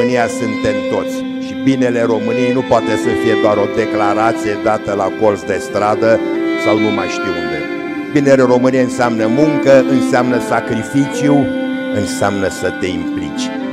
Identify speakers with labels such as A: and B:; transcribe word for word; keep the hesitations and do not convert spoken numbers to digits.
A: România suntem toți și binele României nu poate să fie doar o declarație dată la colț de stradă sau nu mai știu unde. Binele României înseamnă muncă, înseamnă sacrificiu, înseamnă să te implici.